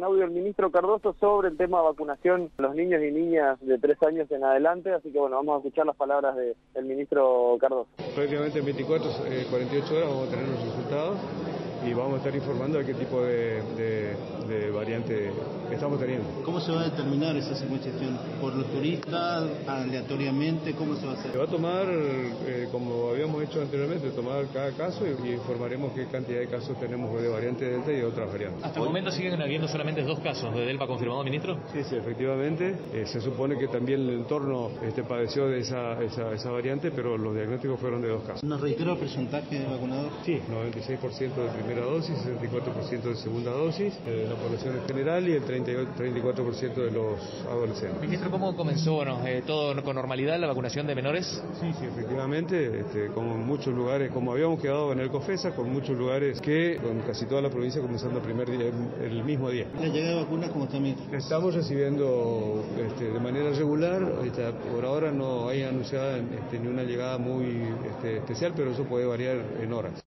en audio el ministro Cardoso sobre el tema de vacunación de los niños y niñas de 3 años en adelante, así que bueno, vamos a escuchar las palabras del ministro Cardoso. Prácticamente en 48 horas vamos a tener los resultados y vamos a estar informando de qué tipo de variante estamos teniendo. ¿Cómo se va a determinar esa secuenciación? ¿Por los turistas, aleatoriamente? ¿Cómo se va a hacer? Se va a tomar, como habíamos hecho anteriormente, tomar cada caso y informaremos qué cantidad de casos tenemos de variante Delta y de otras variantes. ¿Hasta el momento siguen habiendo solamente 2 casos de Delta confirmado, ministro? Sí, efectivamente. Se supone que también el entorno padeció de esa variante, pero los diagnósticos fueron de 2 casos. ¿Nos reitera el porcentaje de vacunados? Sí, 96% de primera dosis, 64% de segunda dosis, de la población en general y el 34% de los adolescentes. Ministro, ¿cómo comenzó todo con normalidad la vacunación de menores? Sí, efectivamente, como en muchos lugares, como habíamos quedado en el COFESA, con muchos lugares con casi toda la provincia comenzando el mismo día. ¿La llegada de vacunas cómo está, ministro? Estamos recibiendo de manera regular, por ahora no hay anunciada ni una llegada muy especial, pero eso puede variar en horas.